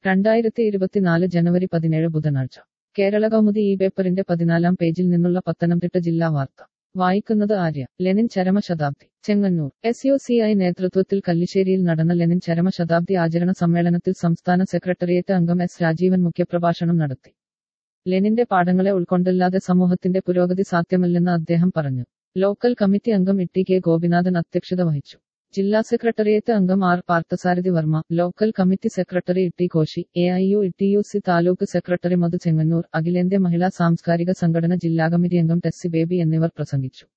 2024 ജനുവരി 17 ബുധനാഴ്ച കേരള കൗമുദി ഈ പേപ്പറിന്റെ 14-ാം പേജിൽ നിന്നുള്ള പത്തനംതിട്ട ജില്ലാ വാർത്ത വായിക്കുന്നത് ആര്യ. ലെനിൻ ചരമശതാബ്ദി ചെങ്ങന്നൂർ. SUCI നേതൃത്വത്തിൽ കല്ലിശ്ശേരിയിൽ നടന്ന ലെനിൻ ചരമശതാബ്ദി ആചരണ സമ്മേളനത്തിൽ സംസ്ഥാന സെക്രട്ടേറിയറ്റ് അംഗം S. രാജീവൻ മുഖ്യപ്രഭാഷണം നടത്തി. ലെനിന്റെ പാഠങ്ങളെ ഉൾക്കൊണ്ടല്ലാതെ സമൂഹത്തിന്റെ പുരോഗതി സാധ്യമല്ലെന്ന് അദ്ദേഹം പറഞ്ഞു. ലോക്കൽ കമ്മിറ്റി അംഗം ഇ. ടി. കെ. ഗോപിനാഥൻ അധ്യക്ഷത വഹിച്ചു. ജില്ലാ സെക്രട്ടേറിയറ്റ് അംഗം R. Parthasarathi Varma, local committee secretary E. T. Koshy, AIUTUC taluk secretary Madhu Chengannur, അഖിലേന്ത്യാ മഹിളാ സാംസ്കാരിക സംഘടന ജില്ലാ കമ്മിറ്റി അംഗം ടെസ്സി ബേബി എന്നിവർ പ്രസംഗിച്ചു.